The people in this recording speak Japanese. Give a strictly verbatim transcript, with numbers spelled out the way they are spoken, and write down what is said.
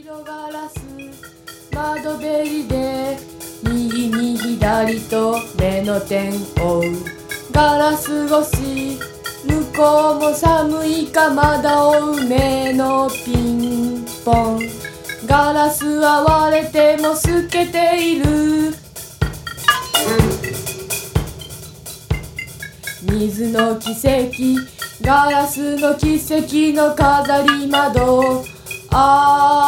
色ガラス窓べりで右に左と目の点追うガラス越し向こうも寒いかまだ追う目のピンポンガラスは割れても透けている水の奇跡ガラスの奇跡の飾り窓あ